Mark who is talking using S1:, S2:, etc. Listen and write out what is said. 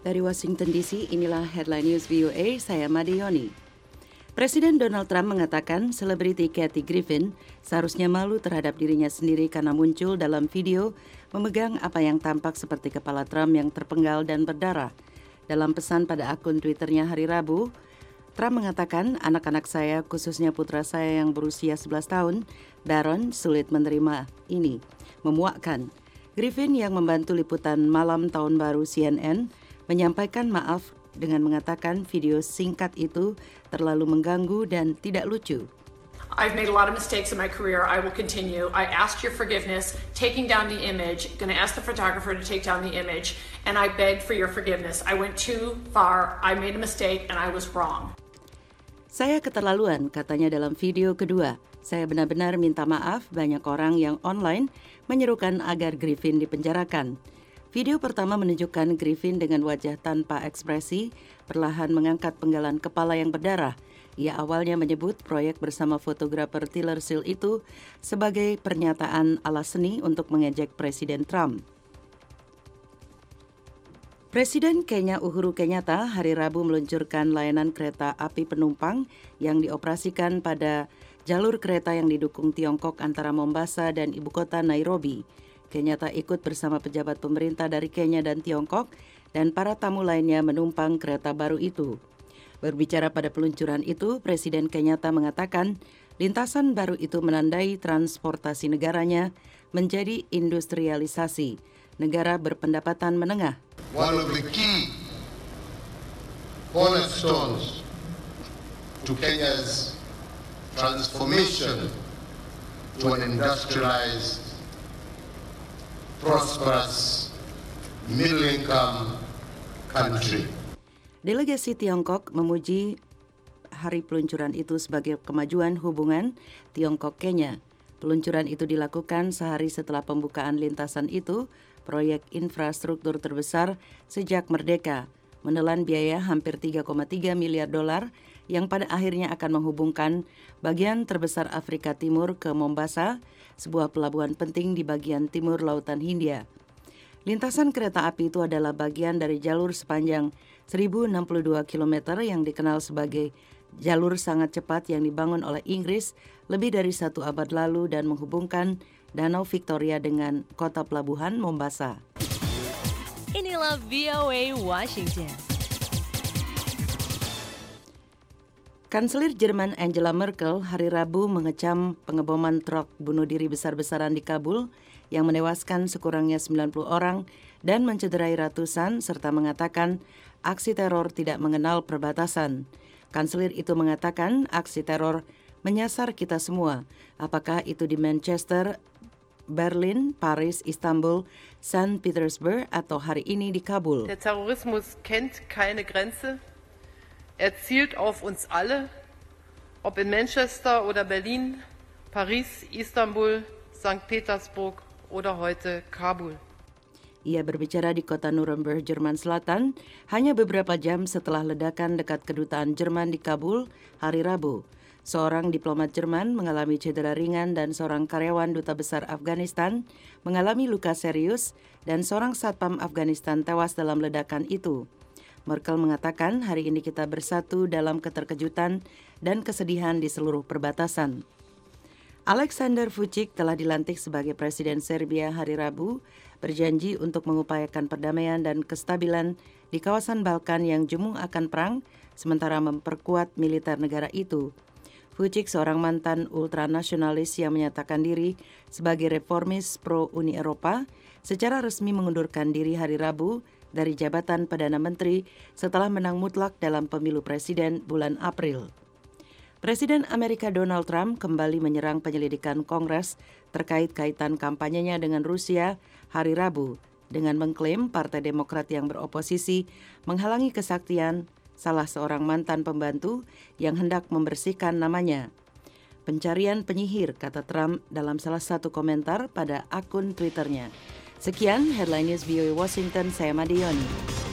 S1: Dari Washington DC, inilah Headline News VOA, saya Madioni. Presiden Donald Trump mengatakan selebriti Kathy Griffin seharusnya malu terhadap dirinya sendiri karena muncul dalam video memegang apa yang tampak seperti kepala Trump yang terpenggal dan berdarah. Dalam pesan pada akun Twitternya hari Rabu, Trump mengatakan anak-anak saya, khususnya putra saya yang berusia 11 tahun, Baron, sulit menerima ini. Memuakkan. Griffin yang membantu liputan malam tahun baru CNN menyampaikan maaf dengan mengatakan video singkat itu terlalu mengganggu dan tidak lucu.
S2: I've made a lot of mistakes in my career. I will continue. I asked your forgiveness, taking down the image, going to ask the photographer to take down the image, and I begged for your forgiveness. I went too far. I made a mistake and I was wrong.
S1: Saya keterlaluan, katanya dalam video kedua. Saya benar-benar minta maaf, banyak orang yang online menyerukan agar Griffin dipenjarakan. Video pertama menunjukkan Griffin dengan wajah tanpa ekspresi, perlahan mengangkat penggalan kepala yang berdarah. Ia awalnya menyebut proyek bersama fotografer Tyler Seal itu sebagai pernyataan ala seni untuk mengejek Presiden Trump. Presiden Kenya Uhuru Kenyatta hari Rabu meluncurkan layanan kereta api penumpang yang dioperasikan pada jalur kereta yang didukung Tiongkok antara Mombasa dan ibu kota Nairobi. Kenyatta ikut bersama pejabat pemerintah dari Kenya dan Tiongkok dan para tamu lainnya menumpang kereta baru itu. Berbicara pada peluncuran itu, Presiden Kenyatta mengatakan lintasan baru itu menandai transportasi negaranya menjadi industrialisasi, negara berpendapatan menengah.
S3: One of the key cornerstones to Kenya's transformation to an industrialized, prosperous, middle-income country.
S1: Delegasi Tiongkok memuji hari peluncuran itu sebagai kemajuan hubungan Tiongkok-Kenya. Peluncuran itu dilakukan sehari setelah pembukaan lintasan itu, proyek infrastruktur terbesar sejak merdeka, menelan biaya hampir 3,3 miliar dolar yang pada akhirnya akan menghubungkan bagian terbesar Afrika Timur ke Mombasa, sebuah pelabuhan penting di bagian timur Lautan Hindia. Lintasan kereta api itu adalah bagian dari jalur sepanjang 1062 km yang dikenal sebagai jalur sangat cepat yang dibangun oleh Inggris lebih dari 1 abad lalu dan menghubungkan Danau Victoria dengan kota pelabuhan Mombasa.
S4: Inilah VOA Washington.
S1: Kanselir Jerman Angela Merkel hari Rabu mengecam pengeboman truk bunuh diri besar-besaran di Kabul yang menewaskan sekurangnya 90 orang dan mencederai ratusan serta mengatakan aksi teror tidak mengenal perbatasan. Kanselir itu mengatakan aksi teror menyasar kita semua, apakah itu di Manchester, Berlin, Paris, Istanbul, St. Petersburg atau hari ini di Kabul.
S5: Der Terrorismus kennt keine Grenze. Er zielt auf uns alle, ob in Manchester oder Berlin, Paris, Istanbul, St. Petersburg oder heute Kabul.
S1: Ia berbicara di kota Nuremberg, Jerman Selatan, hanya beberapa jam setelah ledakan dekat kedutaan Jerman di Kabul hari Rabu. Seorang diplomat Jerman mengalami cedera ringan dan seorang karyawan duta besar Afghanistan mengalami luka serius dan seorang satpam Afghanistan tewas dalam ledakan itu. Merkel mengatakan hari ini kita bersatu dalam keterkejutan dan kesedihan di seluruh perbatasan. Alexander Vučić telah dilantik sebagai Presiden Serbia hari Rabu, berjanji untuk mengupayakan perdamaian dan kestabilan di kawasan Balkan yang jumung akan perang, sementara memperkuat militer negara itu. Vučić, seorang mantan ultranasionalis yang menyatakan diri sebagai reformis pro-Uni Eropa, secara resmi mengundurkan diri hari Rabu dari jabatan Perdana Menteri setelah menang mutlak dalam pemilu presiden bulan April. Presiden Amerika Donald Trump kembali menyerang penyelidikan Kongres terkait kaitan kampanyenya dengan Rusia hari Rabu dengan mengklaim Partai Demokrat yang beroposisi menghalangi kesaktian salah seorang mantan pembantu yang hendak membersihkan namanya. Pencarian penyihir, kata Trump dalam salah satu komentar pada akun Twitternya. Sekian Headline News VOA Washington, saya Madioni.